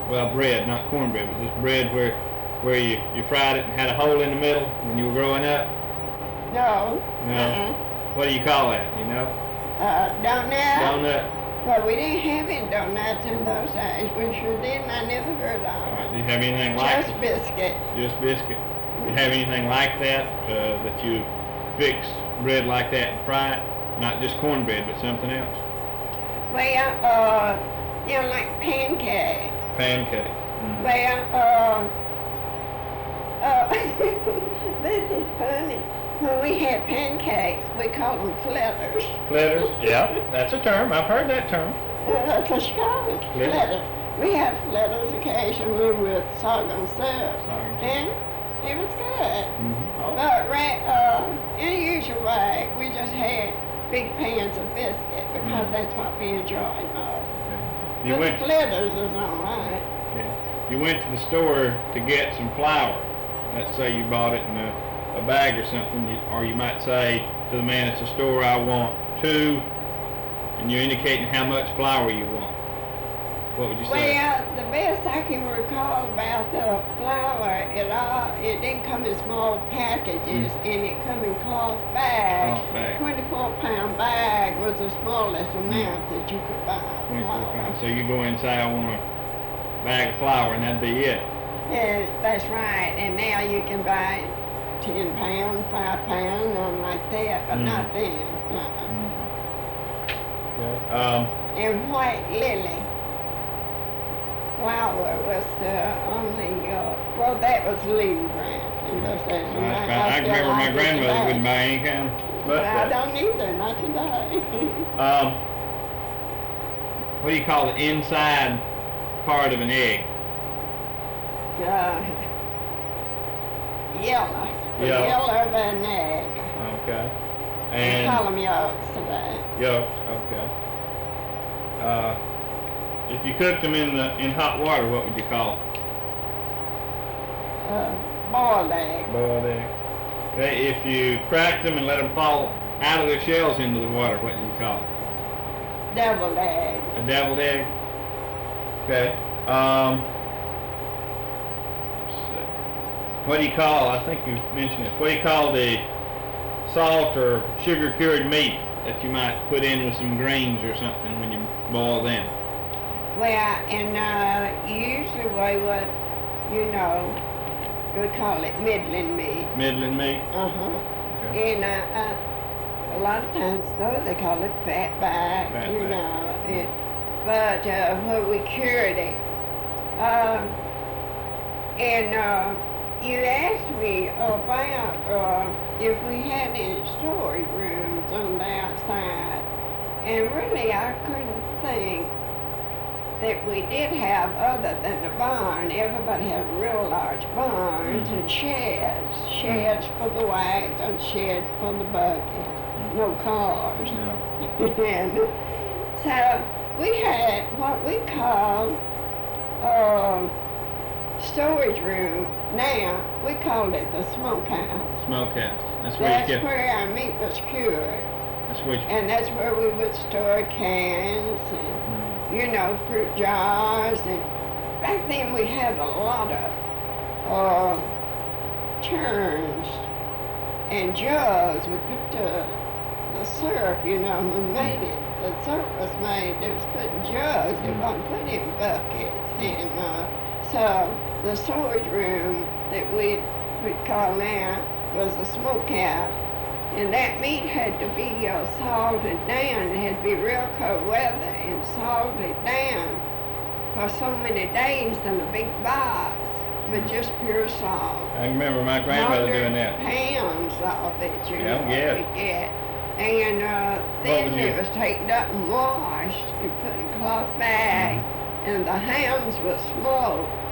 Well, bread, not cornbread, but just bread where you fried it and had a hole in the middle when you were growing up? No. No. What do you call that, you know? Donut. Donut. Well, we didn't have any donuts in those days. We sure didn't. I never heard of All right. them. Do you have anything like Just biscuit. Just biscuit. Do you have anything like that that you fix bread like that and fry it? Not just cornbread, but something else. Well, like pancakes. Pancake. Mm-hmm. Well, this is funny. When we had pancakes, we called them flitters. Flitters? Yeah, that's a term. I've heard that term. That's a Chicago flitters. We had flitters occasionally with sorghum syrup. And it was good. Mm-hmm. But in a usual way, we just had big pans of biscuit because that's what we enjoyed most. Okay. But the flitters is all right. Yeah. You went to the store to get some flour. Let's say you bought it in a bag or something, or you might say to the man at the store, I want 2, and you're indicating how much flour you want. What would you say? Well, the best I can recall about the flour, it didn't come in small packages, and it come in cloth bags. 24-pound bag was the smallest amount that you could buy. 24 pounds. So you go in and say, I want a bag of flour, and that'd be it. And that's right. And now you can buy 10 pound, 5 pound, nothing like that, but not then. Okay. And white lily flour was only, well, that was lean brand in those days. I remember my grandmother wouldn't buy any kind of but I don't either, not today. What do you call the inside part of an egg? Yellow. The yellow of an egg. Okay. And we call them yolks today. Yolks, okay. If you cooked them in hot water, what would you call it? Boiled egg. Boiled egg. If you cracked them and let them fall out of their shells into the water, what do you call it? Deviled egg. A deviled egg? Okay. What do you call, I think you mentioned this, what do you call the salt or sugar cured meat that you might put in with some greens or something when you boil them? Well, and usually we would, we call it middling meat. Middling meat? Uh-huh. Okay. And a lot of times, though, they call it fat back, but when we cured it, you asked me about if we had any storage rooms on the outside, and really I couldn't think that we did have other than the barn. Everybody had real large barns and sheds for the wagons, sheds for the buckets, no cars. No. And so we had what we called storage room. Now we called it the smokehouse. Smokehouse. That's where our meat was cured. And that's where we would store cans and fruit jars. And back then we had a lot of churns and jugs. We put the syrup, who made it. The syrup was made. It was put in jugs. It wasn't put in buckets. And so the storage room that we'd call now was the smokehouse. And that meat had to be salted down. It had to be real cold weather and salted down for so many days in a big box with just pure salt. I remember my grandmother doing that. Pounds of it, we get. And then it was taken up and washed and put in cloth bags. And the hams were smoked.